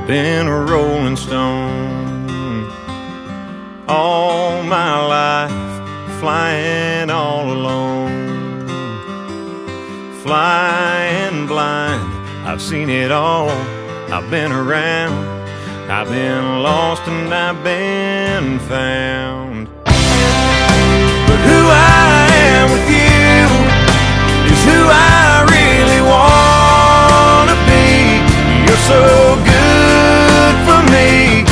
I've been a rolling stone all my life, flying all alone, flying blind. I've seen it all, I've been around, I've been lost and I've been found. But who I am with you is who I really want to be. You're so good for me,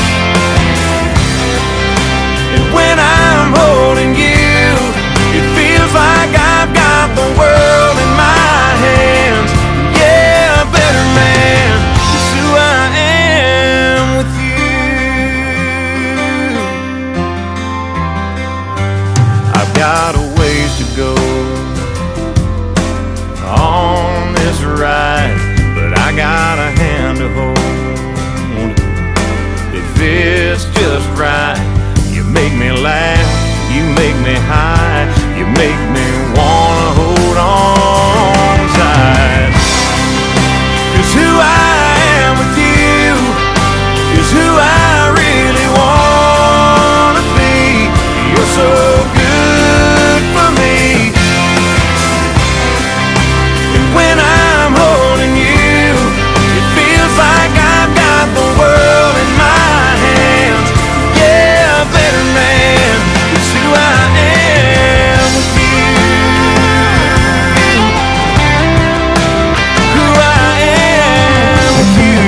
and when I'm holding you, it feels like I've got the world in my hands. Yeah, better man is who I am with you. I've got a ways to go on this ride, but I got a hand to hold. If it's just right, you make me laugh, you make me high, you make me wanna hold on tight. 'Cause who I am with you is who I really wanna be. You're so good for me, and when I'm holding you, it feels like I've got the world in my hands. Yeah, better man is who I am with you. Who I am with you.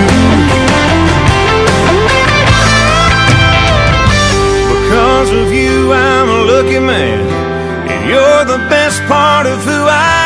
Because of you, I'm a lucky man, and you're the best part of who I am.